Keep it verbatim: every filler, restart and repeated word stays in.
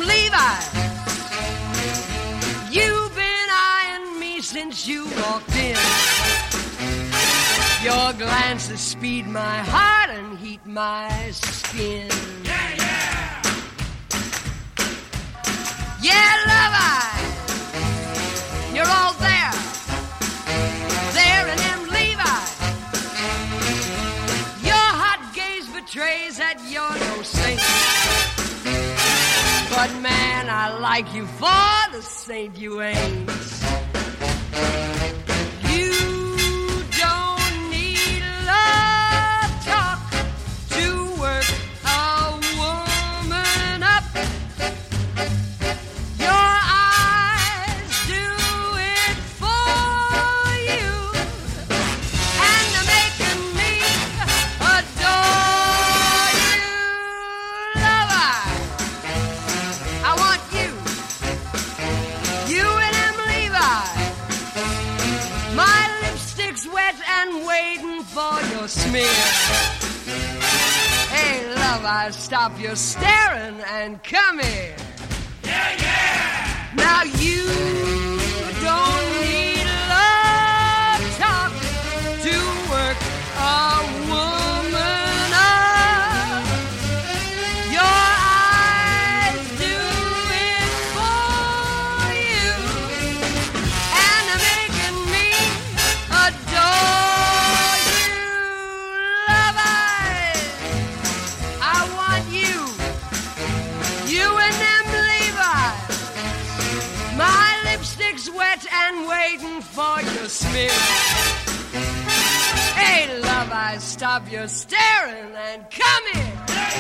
Levi's. You've been eyeing me since you walked in. Your glances speed my heart and heat my skin. Yeah, yeah. Yeah, Levi's. You're all there. There in them Levi's. Your hot gaze betrays that you're no saint. But man, I like you for the saint you ain't. You don't need love talk to work a woman up. Your eyes do it for you, and they're making me adore you. Lover, I want you, you and them Levi's. My lipstick's wet and waiting for your smear. Hey, love, I stop your staring and come here. Yeah, yeah. Now you don't need love talk to work a woman up. Your eyes do it for you, and they're making me adore you. Love, I want you, you and them Levi's. My lipstick's wet and waiting for your smear. Hey, love, I stop your staring and come here.